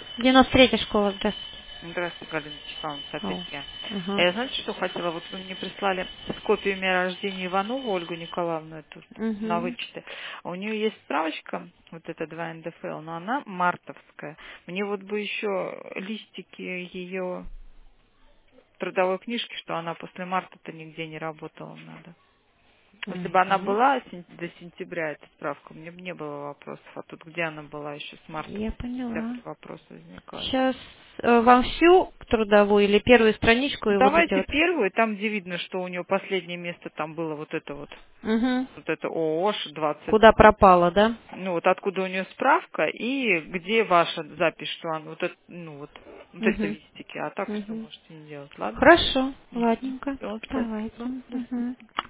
93-я школа, здравствуйте. Здравствуйте, Галина Вячеславовна, опять О, я. ага. Я, знаете, что хотела? Вот вы мне прислали с копиями рождения Иванову Ольгу Николаевну эту на Угу. вычеты. А у нее есть справочка, вот эта 2 НДФЛ, но она мартовская. Мне вот бы еще листики ее трудовой книжки, что она после марта-то нигде не работала, надо. Если бы она Угу. была до сентября, эта справка, мне бы не было вопросов. А тут где она была еще с марта Я по сентябрь, поняла. вопрос возникает. Сейчас вам всю трудовую или первую страничку и вот эти Давайте вот. первую, там где видно, что у нее последнее место там было Угу. вот это ООШ 20, Куда пропала, да? ну вот откуда у нее справка и где ваша запись, что она, вот это, ну вот эти Угу. листики, а так все Угу. можете не делать, ладно? Хорошо, Угу. ладненько. Все, Давайте. спасибо. До Угу. свидания.